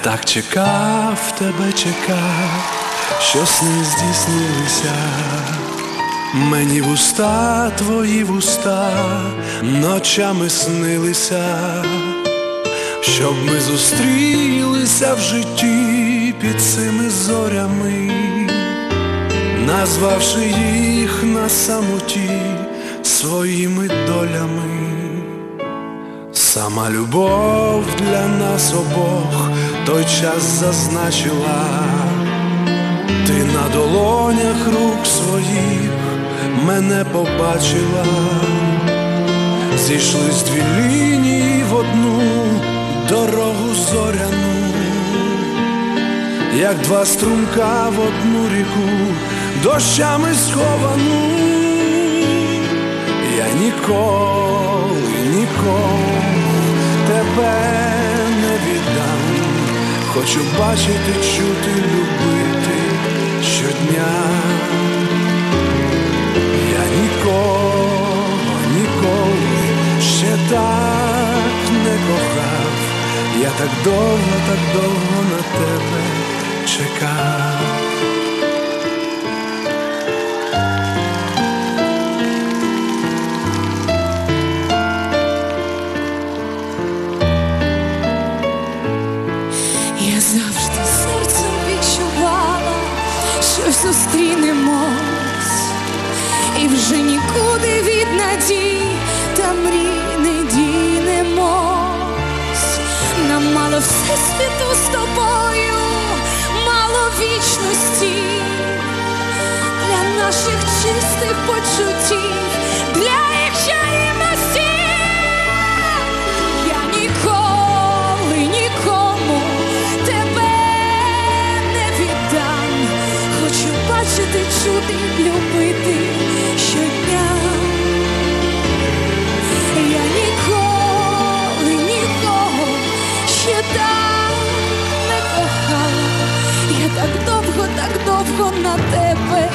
так чекав, тебе чекав, що сни здійснилися. Мені вуста, твої вуста ночами снилися, щоб ми зустрілися в житті під цими зорями, назвавши їх на самоті своїми долями. Сама любов для нас обох той час зазначила. Ти на долонях рук своїх мене побачила. Зійшлись дві лінії в одну дорогу зоряну, як два струмка в одну ріку, дощами сховану. Я ніколи, нікому тебе не віддам. Хочу бачити, чути, любити щодня. Я нікого, ніколи ще так не кохав. Я так довго на тебе чекав. Я завжди серцем відчувала, що зустрінемось, і вже нікуди від надій та мрій не дінемось. Нам мало всесвіту з тобою, мало вічності для наших чистих почуттів, для їх чарівності. Я ніколи нікому тебе не віддам. Хочу бачити, чути, любити щодня. Я ніколи нікого ще так не кохала. Я так довго на тебе.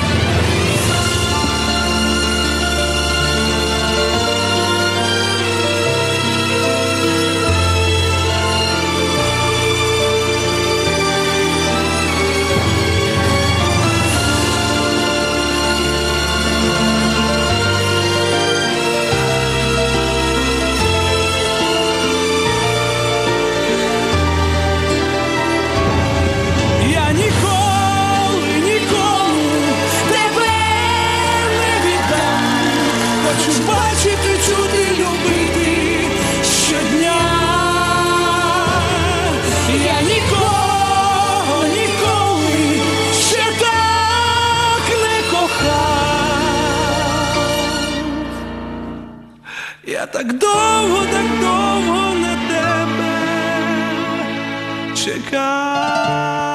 Бачити, чути, любити щодня. Я нікого, ніколи ще так не кохав. Я так довго на тебе чекав.